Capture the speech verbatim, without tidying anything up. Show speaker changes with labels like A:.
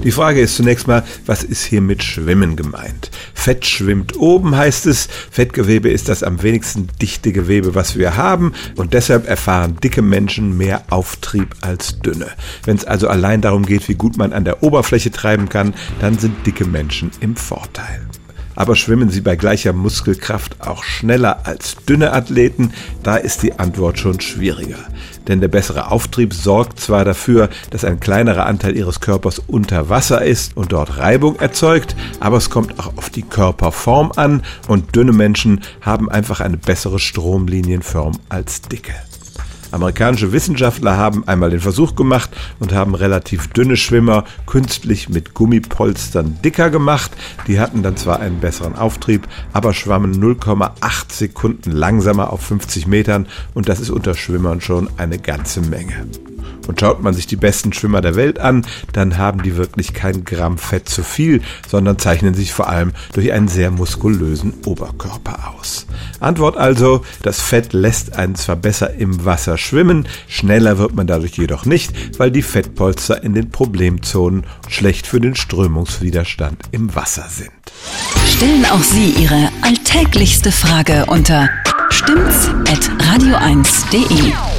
A: Die Frage ist zunächst mal, was ist hier mit Schwimmen gemeint? Fett schwimmt oben, heißt es. Fettgewebe ist das am wenigsten dichte Gewebe, was wir haben, und deshalb erfahren dicke Menschen mehr Auftrieb als dünne. Wenn es also allein darum geht, wie gut man an der Oberfläche treiben kann, dann sind dicke Menschen im Vorteil. Aber schwimmen sie bei gleicher Muskelkraft auch schneller als dünne Athleten? Da ist die Antwort schon schwieriger. Denn der bessere Auftrieb sorgt zwar dafür, dass ein kleinerer Anteil ihres Körpers unter Wasser ist und dort Reibung erzeugt, aber es kommt auch auf die Körperform an, und dünne Menschen haben einfach eine bessere Stromlinienform als dicke. Amerikanische Wissenschaftler haben einmal den Versuch gemacht und haben relativ dünne Schwimmer künstlich mit Gummipolstern dicker gemacht. Die hatten dann zwar einen besseren Auftrieb, aber schwammen null Komma acht Sekunden langsamer auf fünfzig Metern, und das ist unter Schwimmern schon eine ganze Menge. Und schaut man sich die besten Schwimmer der Welt an, dann haben die wirklich kein Gramm Fett zu viel, sondern zeichnen sich vor allem durch einen sehr muskulösen Oberkörper aus. Antwort also: Das Fett lässt einen zwar besser im Wasser schwimmen, schneller wird man dadurch jedoch nicht, weil die Fettpolster in den Problemzonen schlecht für den Strömungswiderstand im Wasser sind.
B: Stellen auch Sie Ihre alltäglichste Frage unter stimmt's at radio eins punkt de.